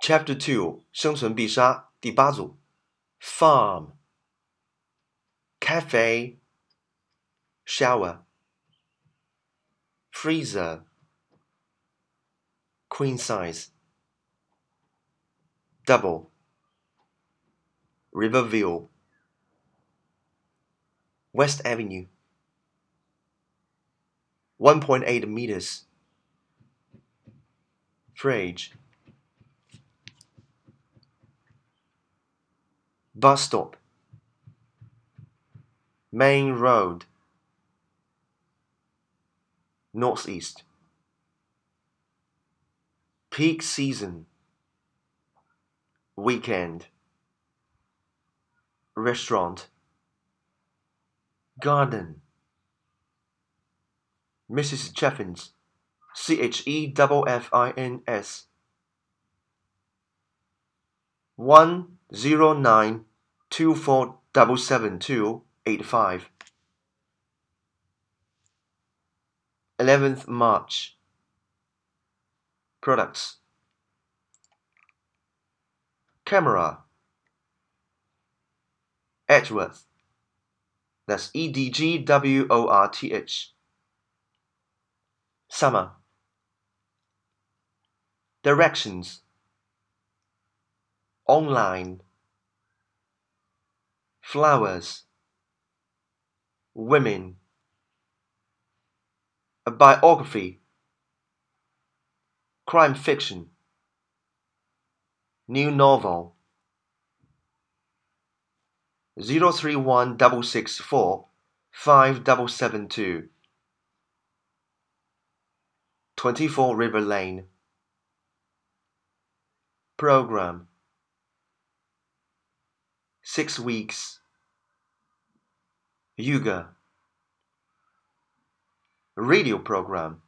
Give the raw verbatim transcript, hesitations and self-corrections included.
Chapter Two 生存必杀第八组 Farm Cafe Shower Freezer Queen size Double Riverview West Avenue one point eight meters Fridge Bus stop Main road Northeast Peak season Weekend Restaurant Garden Missus Cheffins C H E F F I N S one zero nine two four seven seven two eight five eleventh March Products Camera Edgeworth That's E D G W O R T H Summer Directions Online Flowers Women A biography Crime fiction New novel zero three one six six four five seven seven two twenty-four River Lane Program Six weeks Yuga Radio program